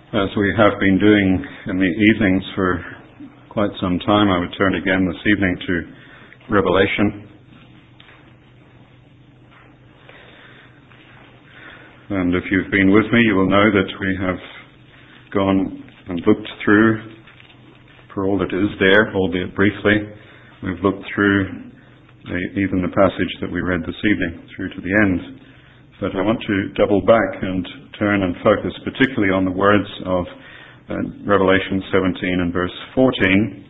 As we have been doing in the evenings for quite some time, I would turn again this evening to Revelation. And if you've been with me, you will know that we have gone and looked through, for all that is there, albeit briefly, we've looked through even the passage that we read this evening, through to the end. But I want to double back and turn and focus particularly on the words of Revelation 17 and verse 14,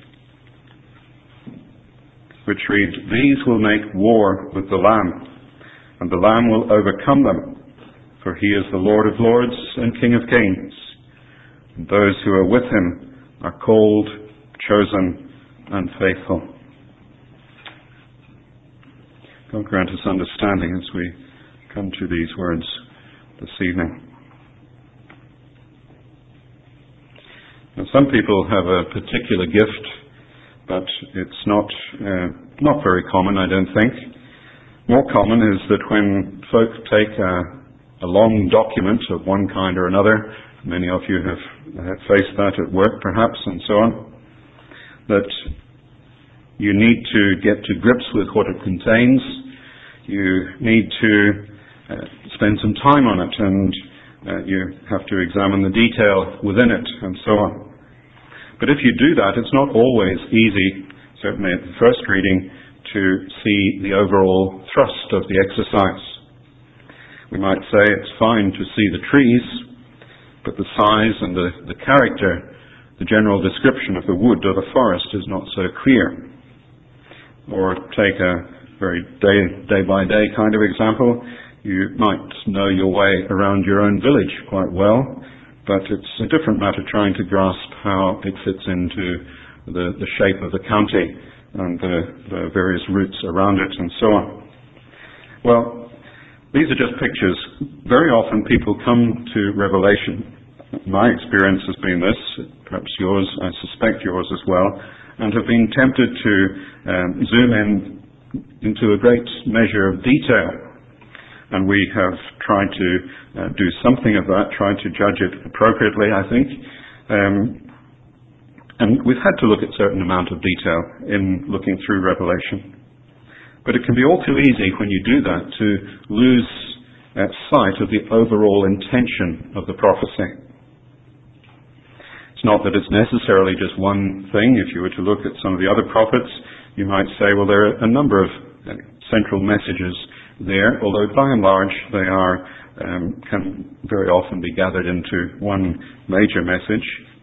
which read, "These will make war with the Lamb, and the Lamb will overcome them, for he is the Lord of lords and King of kings. And those who are with him are called, chosen, and faithful." God grant us understanding as we come to these words this evening. Now, some people have a particular gift, but it's not very common, I don't think. More common is that when folk take a long document of one kind or another, many of you have faced that at work perhaps and so on, that you need to get to grips with what it contains. You need to spend some time on it, and you have to examine the detail within it and so on. But if you do that, it's not always easy, certainly at the first reading, to see the overall thrust of the exercise. We might say it's fine to see the trees, but the size and the character, the general description of the wood or the forest is not so clear. Or take a very day-by-day kind of example. You might know your way around your own village quite well, but it's a different matter trying to grasp how it fits into the shape of the county and the various routes around it and so on. Well, these are just pictures. Very often people come to Revelation. My experience has been this, perhaps yours, I suspect yours as well, and have been tempted to zoom into a great measure of detail. And we have tried to do something of that, tried to judge it appropriately, I think. And we've had to look at a certain amount of detail in looking through Revelation. But it can be all too easy when you do that to lose sight of the overall intention of the prophecy. It's not that it's necessarily just one thing. If you were to look at some of the other prophets, you might say, well, there are a number of central messages there, although by and large they can very often be gathered into one major message.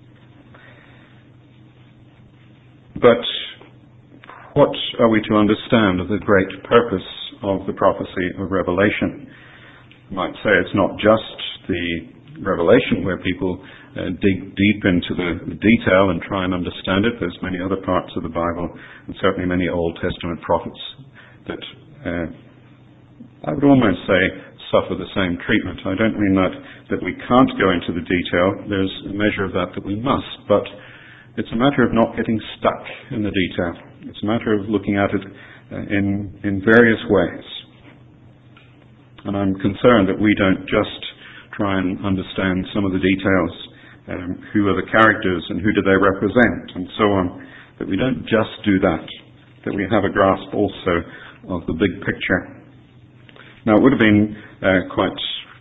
But what are we to understand of the great purpose of the prophecy of Revelation? You might say it's not just the revelation where people dig deep into the detail and try and understand it. There's many other parts of the Bible, and certainly many Old Testament prophets that I would almost say suffer the same treatment. I don't mean that we can't go into the detail. There's a measure of that we must, but it's a matter of not getting stuck in the detail. It's a matter of looking at it in various ways. And I'm concerned that we don't just try and understand some of the details, who are the characters and who do they represent and so on, that we don't just do that we have a grasp also of the big picture. Now, it would have been quite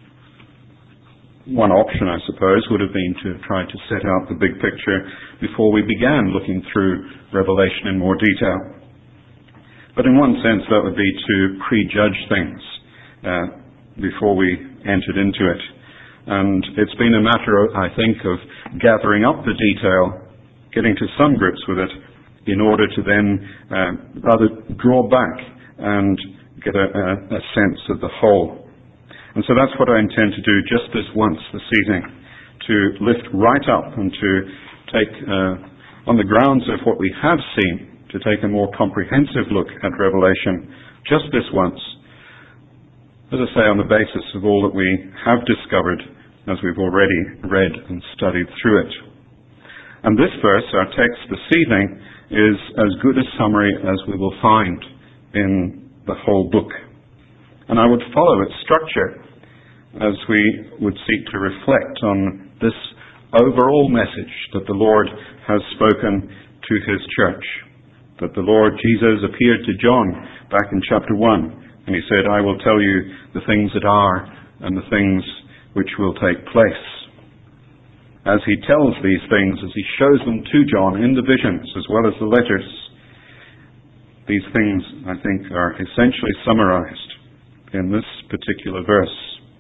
one option, I suppose, would have been to try to set out the big picture before we began looking through Revelation in more detail. But in one sense, that would be to prejudge things before we entered into it. And it's been a matter, I think, of gathering up the detail, getting to some grips with it, in order to then rather draw back and get a sense of the whole. And so that's what I intend to do just this once this evening, to lift right up and to take, on the grounds of what we have seen, to take a more comprehensive look at Revelation just this once. As I say, on the basis of all that we have discovered as we've already read and studied through it. And this verse, our text this evening, is as good a summary as we will find in the whole book. And I would follow its structure as we would seek to reflect on this overall message that the Lord has spoken to his church. That the Lord Jesus appeared to John back in chapter 1, and he said, I will tell you the things that are and the things which will take place. As he tells these things, as he shows them to John in the visions as well as the letters, these things, I think, are essentially summarized in this particular verse.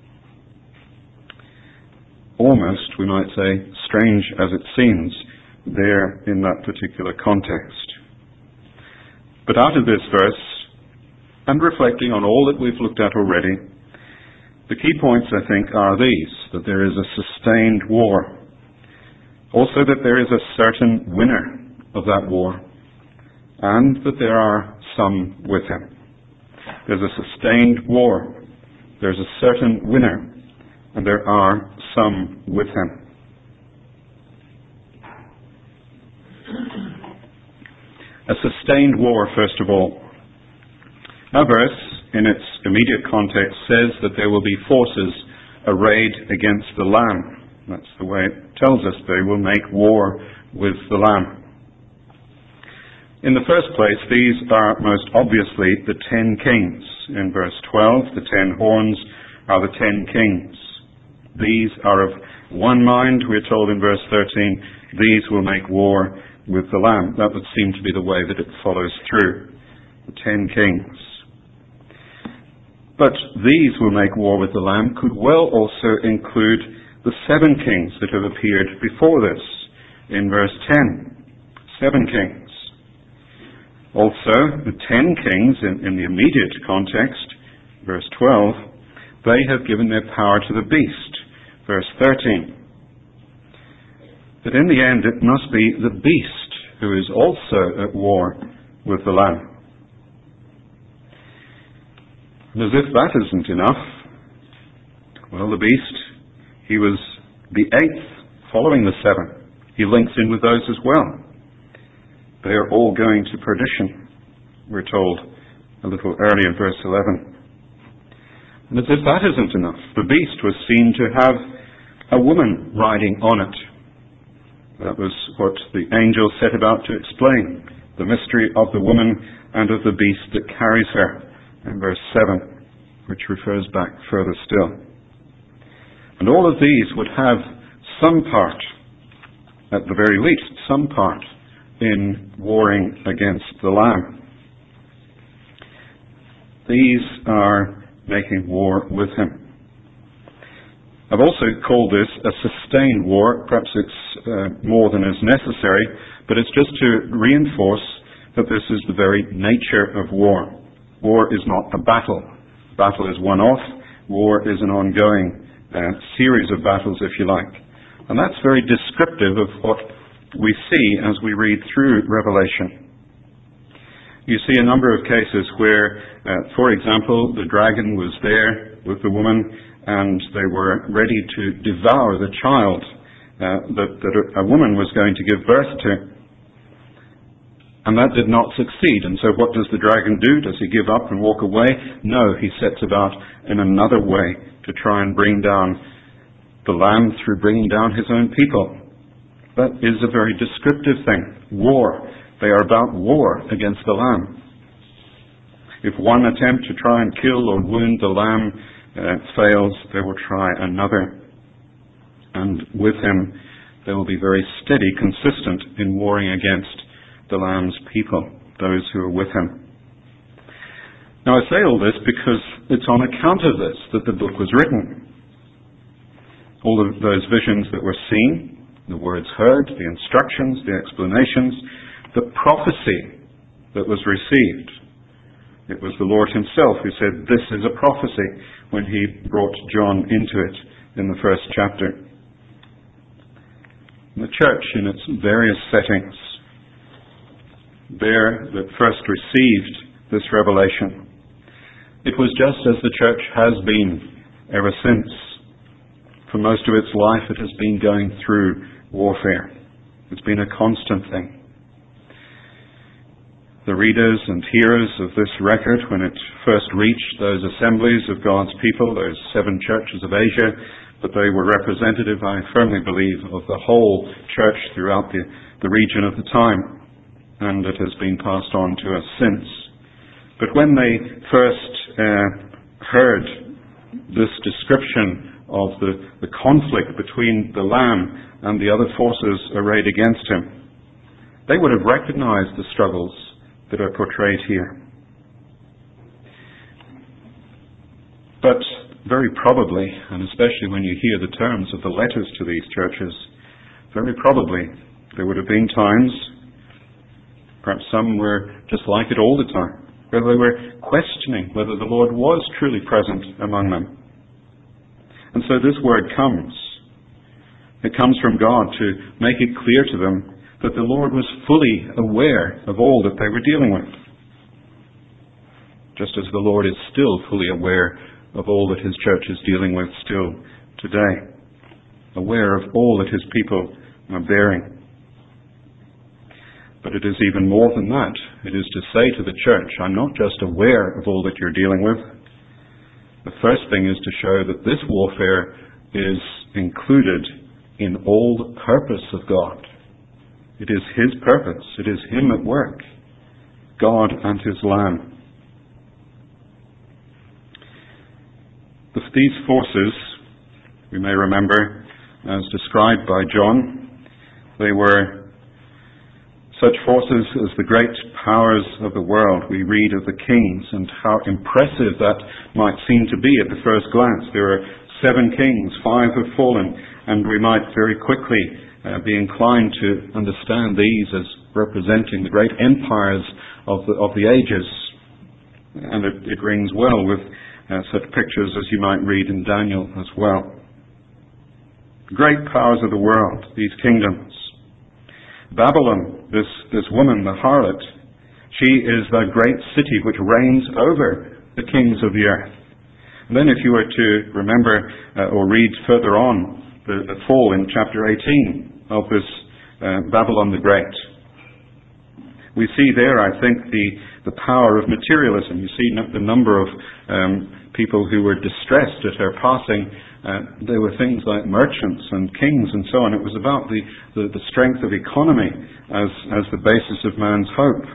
Almost, we might say, strange as it seems, there in that particular context. But out of this verse, and reflecting on all that we've looked at already, the key points, I think, are these: that there is a sustained war. Also that there is a certain winner of that war, and that there are some with him. There's a sustained war. There's a certain winner, and there are some with him. A sustained war, first of all. Our verse, in its immediate context, says that there will be forces arrayed against the Lamb. That's the way it tells us. They will make war with the Lamb. In the first place, these are most obviously the 10 kings. In verse 12, the 10 horns are the 10 kings. These are of one mind, we are told in verse 13. These will make war with the Lamb. That would seem to be the way that it follows through. The 10 kings. But these will make war with the Lamb could well also include the 7 kings that have appeared before this. In verse 10, 7 kings. Also, the 10 kings in the immediate context, verse 12, they have given their power to the beast. Verse 13. But in the end, it must be the beast who is also at war with the Lamb. And as if that isn't enough, well, the beast, he was the 8th following the 7. He links in with those as well. They are all going to perdition, we're told a little earlier, verse 11. And as if that isn't enough, the beast was seen to have a woman riding on it. That was what the angel set about to explain, the mystery of the woman and of the beast that carries her, in verse 7, which refers back further still. And all of these would have some part, at the very least, some part in warring against the Lamb. These are making war with him. I've also called this a sustained war. Perhaps it's more than is necessary, but it's just to reinforce that this is the very nature of war. War is not a battle. Battle is one-off. War is an ongoing series of battles, if you like. And that's very descriptive of what we see as we read through Revelation. You see a number of cases where, for example, the dragon was there with the woman and they were ready to devour the child that a woman was going to give birth to. And that did not succeed. And so what does the dragon do? Does he give up and walk away? No, he sets about in another way to try and bring down the Lamb through bringing down his own people. That is a very descriptive thing. War. They are about war against the Lamb. If one attempt to try and kill or wound the Lamb fails, they will try another. And with him, they will be very steady, consistent in warring against the Lamb's people, those who are with him. Now I say all this because it's on account of this that the book was written. All of those visions that were seen, the words heard, the instructions, the explanations, the prophecy that was received. It was the Lord himself who said, this is a prophecy, when he brought John into it in the first chapter. The church in its various settings, there that first received this revelation, it was just as the church has been ever since. For most of its life it has been going through warfare. It's been a constant thing. The readers and hearers of this record, when it first reached those assemblies of God's people, those 7 churches of Asia, but they were representative, I firmly believe, of the whole church throughout the region of the time, and it has been passed on to us since. But when they first heard this description of the conflict between the Lamb and the other forces arrayed against him, they would have recognized the struggles that are portrayed here. But very probably, and especially when you hear the terms of the letters to these churches, very probably there would have been times, perhaps some were just like it all the time, where they were questioning whether the Lord was truly present among them. And so this word comes. It comes from God to make it clear to them that the Lord was fully aware of all that they were dealing with. Just as the Lord is still fully aware of all that his church is dealing with still today. Aware of all that his people are bearing. But it is even more than that. It is to say to the church, I'm not just aware of all that you're dealing with. The first thing is to show that this warfare is included in all the purpose of God. It is his purpose. It is him at work. God and his Lamb. These forces, we may remember, as described by John, they were such forces as the great powers of the world. We read of the kings and how impressive that might seem to be at the first glance. There are 7 kings, 5 have fallen, and we might very quickly be inclined to understand these as representing the great empires of the ages. And it rings well with such pictures as you might read in Daniel as well. Great powers of the world, these kingdoms. Babylon, this woman, the harlot, she is the great city which reigns over the kings of the earth. And then if you were to remember or read further on the fall in chapter 18 of this Babylon the Great, we see there, I think, the power of materialism. You see the number of people who were distressed at her passing. There were things like merchants and kings and so on. It was about the strength of economy as the basis of man's hope.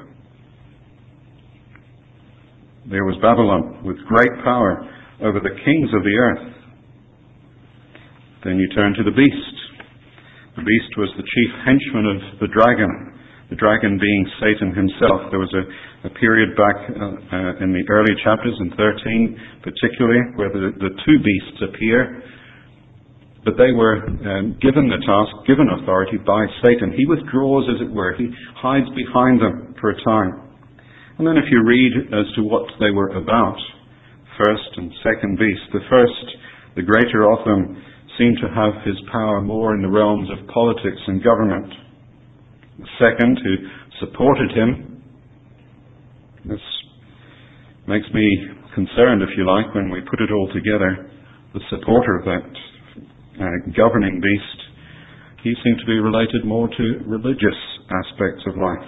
There was Babylon with great power over the kings of the earth. Then you turn to the beast. The beast was the chief henchman of the dragon being Satan himself. There was a period back in the early chapters, in 13 particularly, where the 2 beasts appear. But they were given the task, given authority by Satan. He withdraws, as it were. He hides behind them for a time. And then if you read as to what they were about, first and second beast, the first, the greater of them, seemed to have his power more in the realms of politics and government. The second, who supported him, this makes me concerned, if you like, when we put it all together. The supporter of that governing beast, he seemed to be related more to religious aspects of life.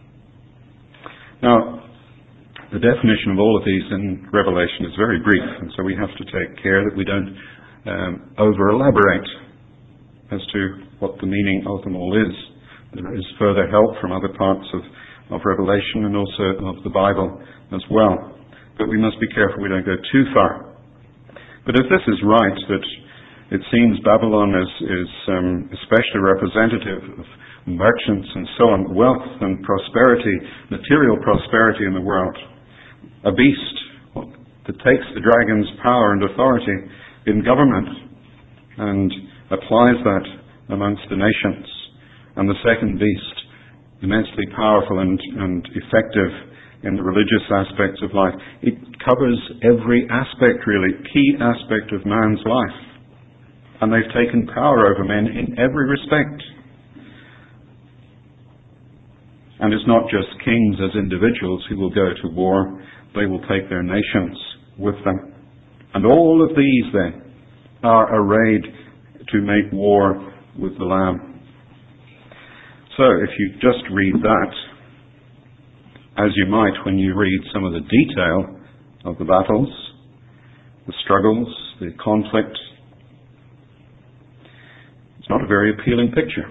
Now, the definition of all of these in Revelation is very brief, and so we have to take care that we don't over-elaborate as to what the meaning of them all is. There is further help from other parts of Revelation and also of the Bible as well. But we must be careful we don't go too far. But if this is right, that it seems Babylon is especially representative of merchants and so on, wealth and prosperity, material prosperity in the world, a beast that takes the dragon's power and authority in government and applies that amongst the nations. And the second beast, immensely powerful and effective in the religious aspects of life. It covers every aspect, really, key aspect of man's life. And they've taken power over men in every respect. And it's not just kings as individuals who will go to war. They will take their nations with them. And all of these, then, are arrayed to make war with the Lamb. So, if you just read that, as you might when you read some of the detail of the battles, the struggles, the conflict, not a very appealing picture.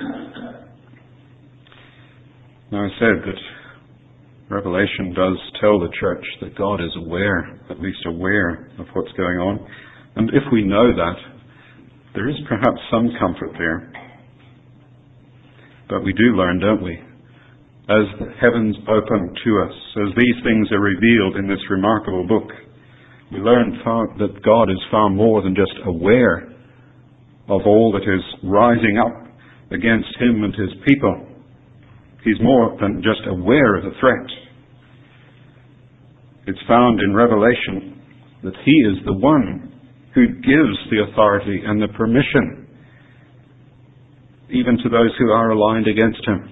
Now, I said that Revelation does tell the church that God is aware, at least aware, of what's going on. And if we know that, there is perhaps some comfort there. But we do learn, don't we? As the heavens open to us, as these things are revealed in this remarkable book, we learn that God is far more than just aware of all that is rising up against him and his people. He's more than just aware of the threat. It's found in Revelation that he is the one who gives the authority and the permission even to those who are aligned against him.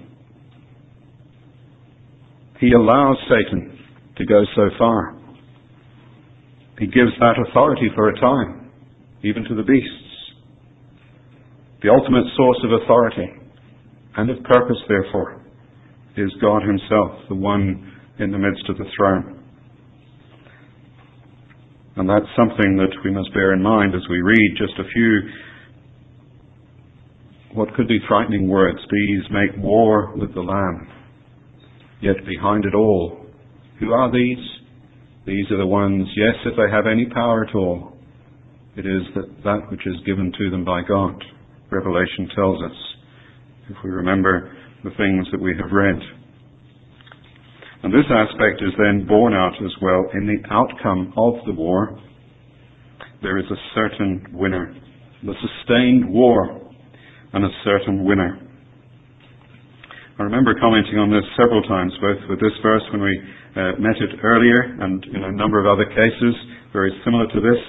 He allows Satan to go so far. He gives that authority for a time, even to the beasts. The ultimate source of authority and of purpose, therefore, is God himself, the one in the midst of the throne. And that's something that we must bear in mind as we read just a few, what could be frightening words. These make war with the Lamb. Yet behind it all, who are these? These are the ones, yes, if they have any power at all, it is that which is given to them by God. Revelation tells us, if we remember the things that we have read. And this aspect is then borne out as well in the outcome of the war. There is a certain winner. The sustained war and a certain winner. I remember commenting on this several times, both with this verse when we met it earlier and in a number of other cases very similar to this.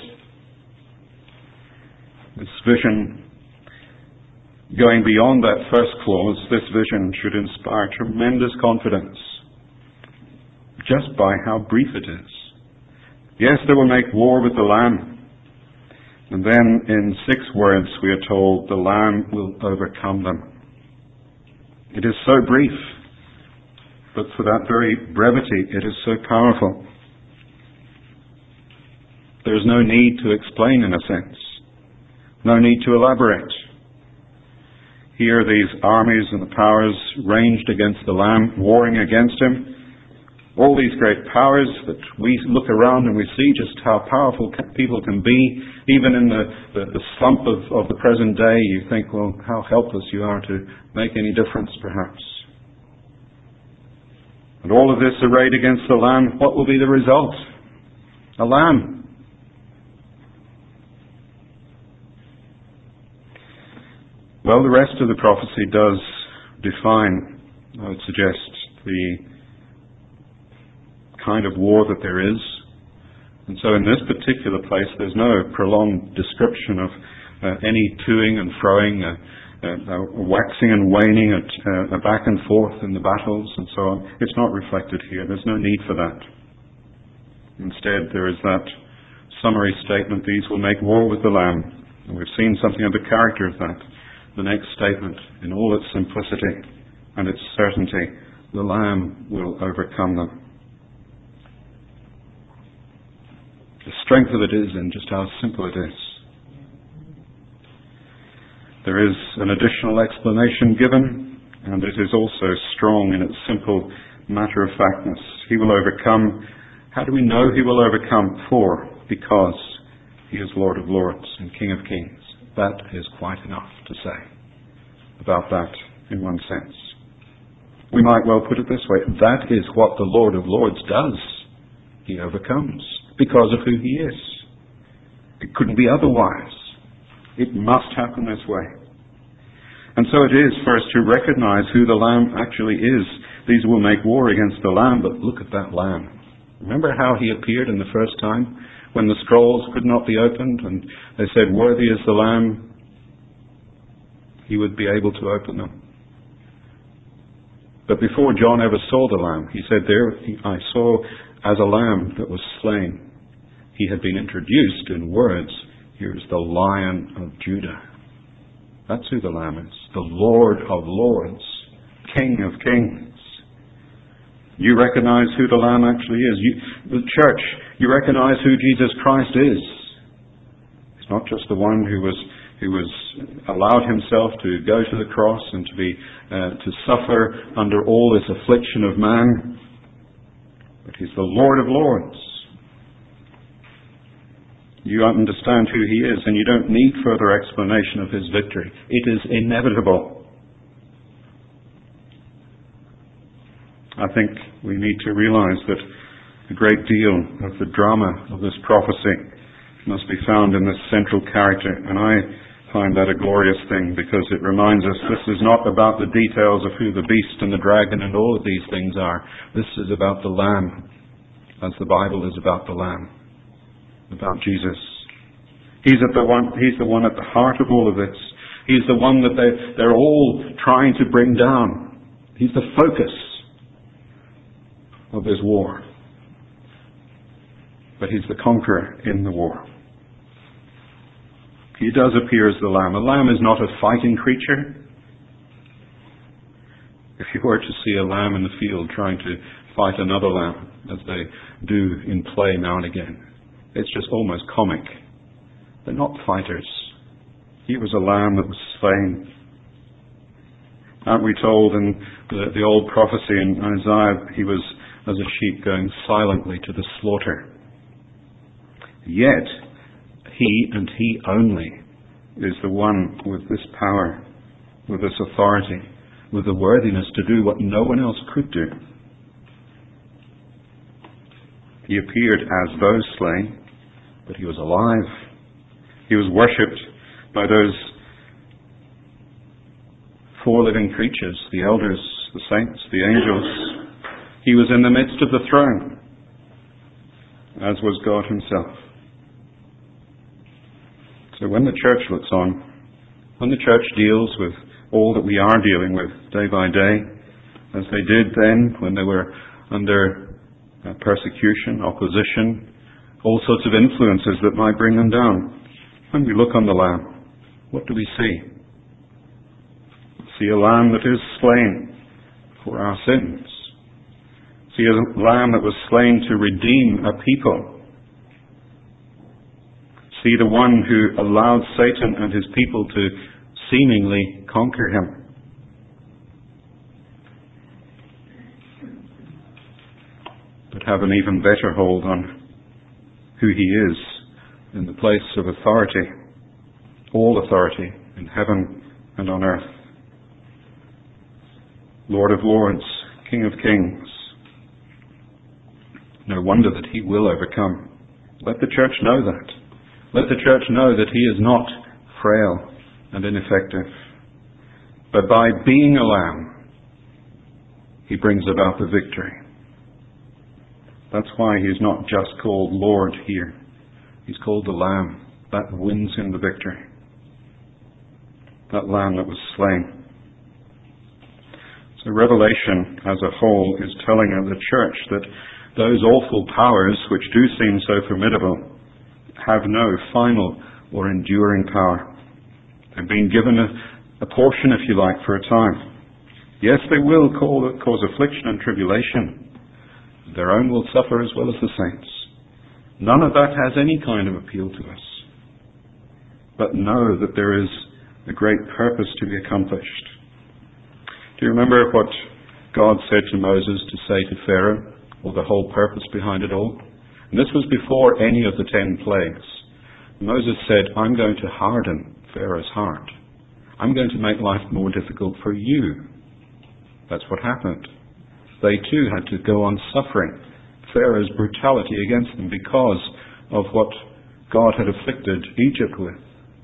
This vision, going beyond that first clause, this vision should inspire tremendous confidence just by how brief it is. Yes, they will make war with the Lamb. And then in 6 words we are told the Lamb will overcome them. It is so brief, but for that very brevity it is so powerful. There is no need to explain, in a sense. No need to elaborate. Here these armies and the powers ranged against the Lamb, warring against him. All these great powers that we look around and we see just how powerful people can be. Even in the slump of the present day, you think, well, how helpless you are to make any difference, perhaps. And all of this arrayed against the Lamb, what will be the result? A lamb. Well, the rest of the prophecy does define, I would suggest, the kind of war that there is. And so in this particular place, there's no prolonged description of any toing and froing, waxing and waning, a back and forth in the battles and so on. It's not reflected here. There's no need for that. Instead, there is that summary statement, these will make war with the Lamb. And we've seen something of the character of that. The next statement, in all its simplicity and its certainty, the Lamb will overcome them. The strength of it is in just how simple it is. There is an additional explanation given, and it is also strong in its simple matter-of-factness. He will overcome. How do we know he will overcome? Because he is Lord of Lords and King of Kings. That is quite enough to say about that in one sense. We might well put it this way. That is what the Lord of Lords does. He overcomes because of who he is. It couldn't be otherwise. It must happen this way. And so it is for us to recognize who the Lamb actually is. These will make war against the Lamb, but look at that Lamb. Remember how he appeared in the first time when the scrolls could not be opened and they said, "Worthy is the Lamb." He would be able to open them. But before John ever saw the Lamb, he said, "There I saw as a lamb that was slain." He had been introduced in words, "Here's the Lion of Judah." That's who the Lamb is. The Lord of Lords, King of Kings. You recognize who the Lamb actually is. The church, you recognize who Jesus Christ is. He's not just the one who was who was allowed himself to go to the cross and to suffer under all this affliction of man. But he's the Lord of Lords. You understand who he is, and you don't need further explanation of his victory. It is inevitable. I think we need to realize that a great deal of the drama of this prophecy must be found in this central character, and I find that a glorious thing, because it reminds us this is not about the details of who the beast and the dragon and all of these things are. This is about the Lamb, as the Bible is about the Lamb, about Jesus. He's the one at the heart of all of this. He's the one that they're all trying to bring down. He's the focus of this war. But he's the conqueror in the war. He does appear as the Lamb. A lamb is not a fighting creature. If you were to see a lamb in the field trying to fight another lamb, as they do in play now and again, it's just almost comic. They're not fighters. He was a lamb that was slain. Aren't we told in the old prophecy in Isaiah, he was as a sheep going silently to the slaughter. Yet, he and he only is the one with this power, with this authority, with the worthiness to do what no one else could do. He appeared as though slain, but he was alive. He was worshipped by those four living creatures, the elders, the saints, the angels. He was in the midst of the throne, as was God himself. So when the church looks on, when the church deals with all that we are dealing with day by day, as they did then when they were under persecution, opposition, all sorts of influences that might bring them down, when we look on the Lamb, what do we see? We see a Lamb that is slain for our sins. See a Lamb that was slain to redeem a people. See the one who allowed Satan and his people to seemingly conquer him. But have an even better hold on who he is in the place of authority, all authority in heaven and on earth. Lord of Lords, King of Kings. No wonder that he will overcome. Let the church know that. Let the church know that he is not frail and ineffective. But by being a lamb, he brings about the victory. That's why he's not just called Lord here. He's called the Lamb. That wins him the victory. That Lamb that was slain. So Revelation as a whole is telling of the church that those awful powers which do seem so formidable have no final or enduring power. They've been given a portion, if you like, for a time. Yes, they will cause affliction and tribulation. Their own will suffer as well as the saints. None of that has any kind of appeal to us. But know that there is a great purpose to be accomplished. Do you remember what God said to Moses to say to Pharaoh, or the whole purpose behind it all? And this was before any of the 10 plagues. Moses said, I'm going to harden Pharaoh's heart. I'm going to make life more difficult for you. That's what happened. They too had to go on suffering Pharaoh's brutality against them because of what God had afflicted Egypt with.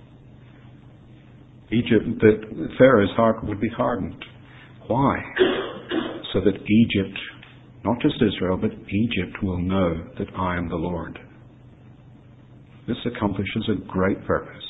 Pharaoh's heart would be hardened. Why? So that Egypt, not just Israel, but Egypt will know that I am the Lord. This accomplishes a great purpose.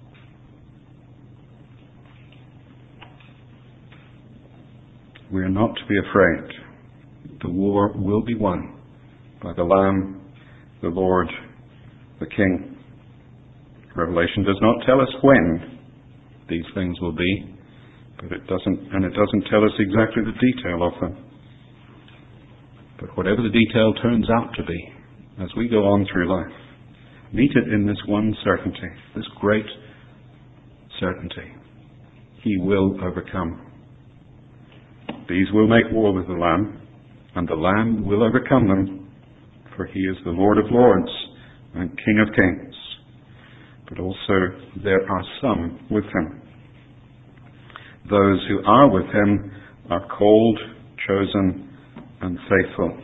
We are not to be afraid. The war will be won by the Lamb, the Lord, the King. Revelation does not tell us when these things will be, but it doesn't tell us exactly the detail of them. But whatever the detail turns out to be, as we go on through life, meet it in this one certainty, this great certainty. He will overcome. These will make war with the Lamb, and the Lamb will overcome them, for he is the Lord of lords and King of kings. But also there are some with him. Those who are with him are called, chosen, and faithful.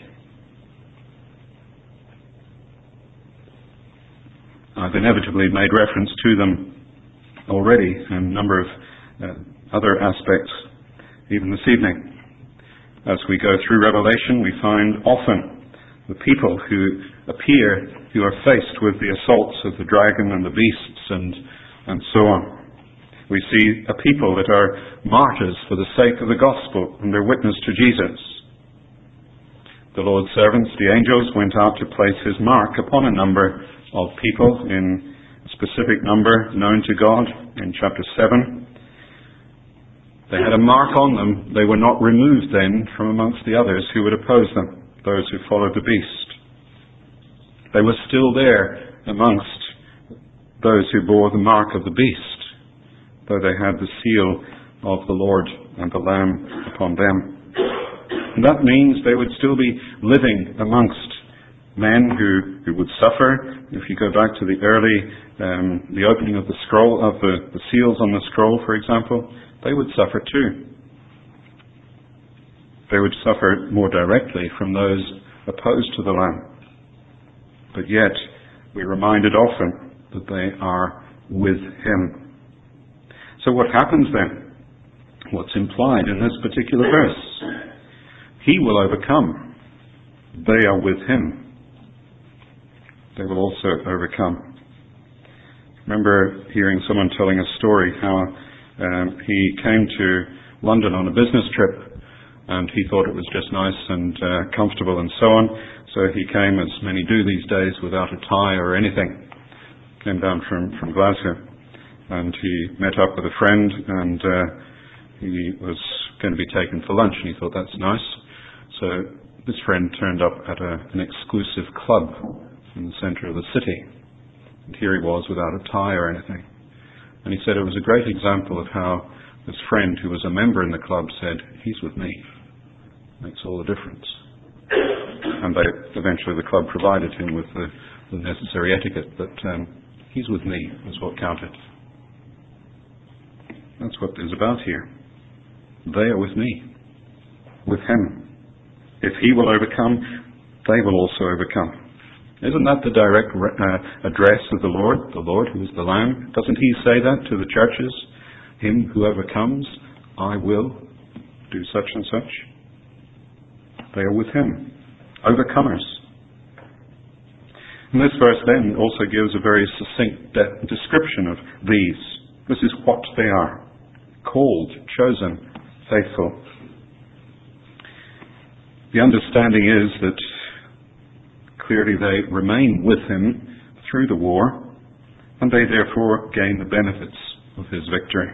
I've inevitably made reference to them already in a number of other aspects, even this evening. As we go through Revelation, we find often the people who are faced with the assaults of the dragon and the beasts and so on. We see a people that are martyrs for the sake of the gospel and their witness to Jesus. The Lord's servants, the angels, went out to place his mark upon a number of people in a specific number known to God in chapter 7. They had a mark on them. They were not removed then from amongst the others who would oppose them, those who followed the beast. They were still there amongst those who bore the mark of the beast, though they had the seal of the Lord and the Lamb upon them. And that means they would still be living amongst men who would suffer. If you go back to the opening of the scroll, of the seals on the scroll, for example, they would suffer too. They would suffer more directly from those opposed to the Lamb. But yet, we're reminded often that they are with him. So what happens then? What's implied in this particular verse? He will overcome. They are with him. They will also overcome. I remember hearing someone telling a story how he came to London on a business trip, and he thought it was just nice and comfortable and so on. So he came, as many do these days, without a tie or anything. Came down from Glasgow, and he met up with a friend, and he was going to be taken for lunch, and he thought, that's nice. So this friend turned up at an exclusive club in the centre of the city, and here he was without a tie or anything. And he said it was a great example of how this friend who was a member in the club said, he's with me. Makes all the difference. And eventually the club provided him with the necessary etiquette, but he's with me is what counted. That's what it's about here. They are with me, with him. If he will overcome, they will also overcome. Isn't that the direct address of the Lord who is the Lamb? Doesn't he say that to the churches? Him who overcomes, I will do such and such. They are with him, overcomers. And this verse then also gives a very succinct description of these. This is what they are: called, chosen, faithful. The understanding is that clearly they remain with him through the war, and they therefore gain the benefits of his victory.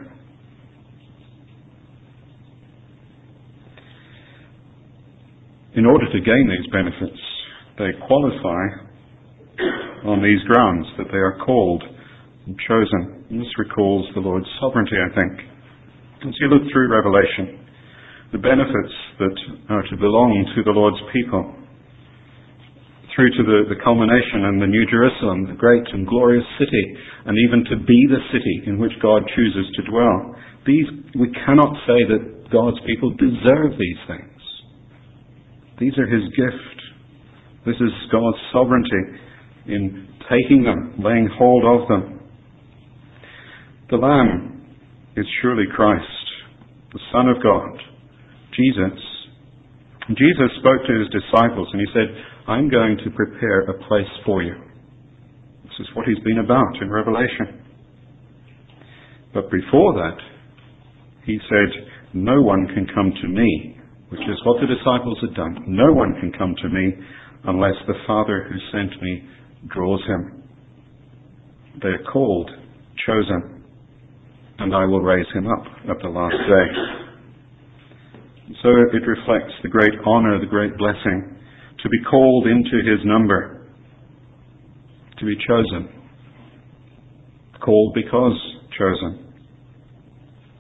In order to gain these benefits, they qualify on these grounds, that they are called and chosen. And this recalls the Lord's sovereignty, I think. As you look through Revelation, the benefits that are to belong to the Lord's people, through to the culmination in the New Jerusalem, the great and glorious city, and even to be the city in which God chooses to dwell. We cannot say that God's people deserve these things. These are his gift. This is God's sovereignty in taking them, laying hold of them. The Lamb is surely Christ, the Son of God, Jesus. Jesus spoke to his disciples and he said, I'm going to prepare a place for you. This is what he's been about in Revelation. But before that, he said, no one can come to me, which is what the disciples had done. No one can come to me unless the Father who sent me draws him. They are called, chosen, and I will raise him up at the last day. So it reflects the great honor, the great blessing, to be called into his number, to be chosen. Called because chosen.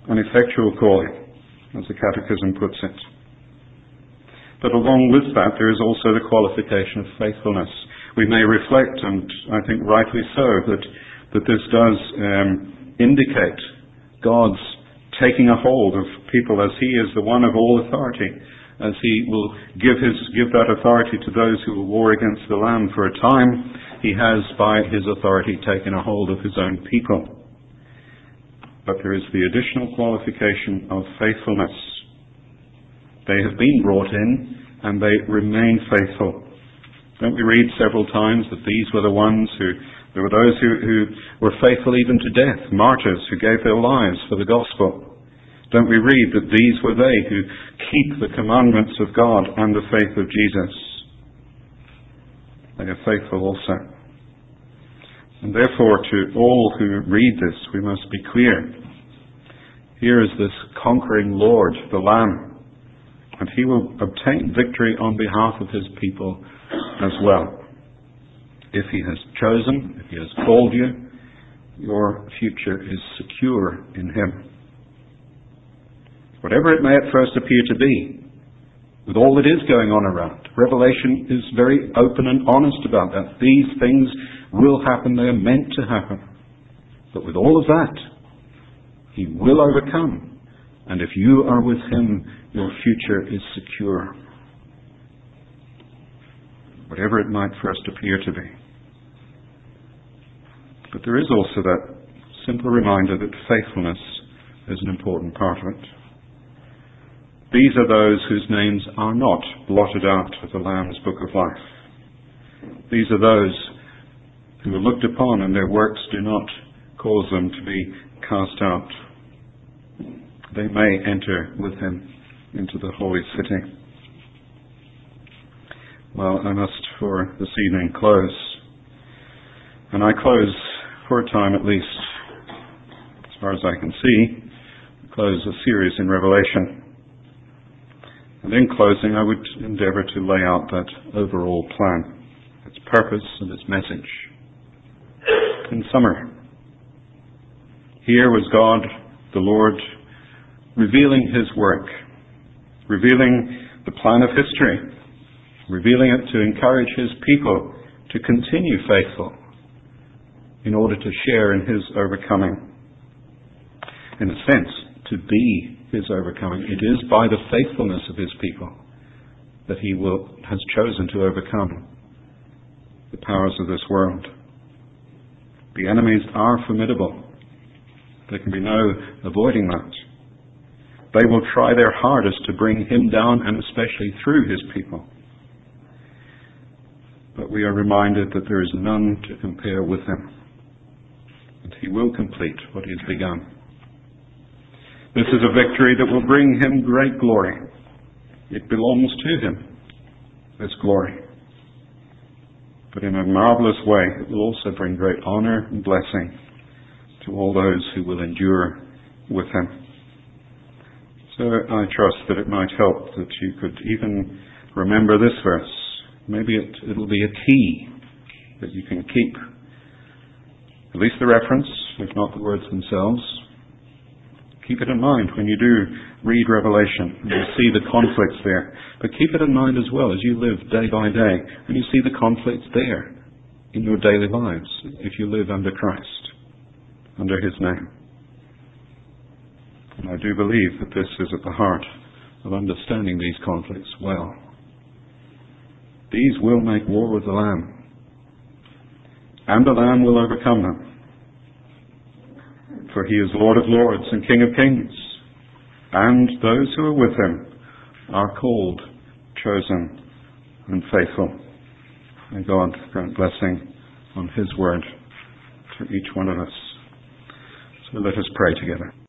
an effectual calling, as the Catechism puts it. But along with that, there is also the qualification of faithfulness. We may reflect, and I think rightly so, that this does indicate God's taking a hold of people as He is the one of all authority, as He will give that authority to those who will war against the Lamb for a time. He has, by His authority, taken a hold of His own people. But there is the additional qualification of faithfulness. They have been brought in, and they remain faithful. Don't we read several times that these were the ones there were those who were faithful even to death, martyrs who gave their lives for the gospel. Don't we read that these were they who keep the commandments of God and the faith of Jesus? They are faithful also. And therefore, to all who read this, we must be clear. Here is this conquering Lord, the Lamb, and He will obtain victory on behalf of His people as well. If He has chosen, if He has called you, your future is secure in Him. Whatever it may at first appear to be, with all that is going on around, Revelation is very open and honest about that. These things will happen, they are meant to happen. But with all of that, He will overcome. And if you are with Him, your future is secure. Whatever it might first appear to be. But there is also that simple reminder that faithfulness is an important part of it. These are those whose names are not blotted out of the Lamb's Book of Life. These are those who are looked upon and their works do not cause them to be cast out. They may enter with Him into the holy city. Well, I must for this evening close. And I close, for a time at least, as far as I can see, close a series in Revelation. And in closing, I would endeavour to lay out that overall plan, its purpose and its message. In summary, here was God, the Lord, revealing His work, revealing the plan of history, revealing it to encourage His people to continue faithful in order to share in His overcoming. In a sense, to be His overcoming. It is by the faithfulness of His people that He has chosen to overcome the powers of this world. The enemies are formidable. There can be no avoiding that. They will try their hardest to bring Him down, and especially through His people. But we are reminded that there is none to compare with Him. And He will complete what He has begun. This is a victory that will bring Him great glory. It belongs to Him, this glory. But in a marvelous way, it will also bring great honor and blessing to all those who will endure with Him. So I trust that it might help that you could even remember this verse. Maybe it'll be a key that you can keep. At least the reference, if not the words themselves. Keep it in mind when you do read Revelation and you see the conflicts there. But keep it in mind as well as you live day by day and you see the conflicts there in your daily lives if you live under Christ, under His name. And I do believe that this is at the heart of understanding these conflicts well. These will make war with the Lamb. And the Lamb will overcome them. For He is Lord of lords and King of kings. And those who are with Him are called, chosen, and faithful. May God grant blessing on His word to each one of us. So let us pray together.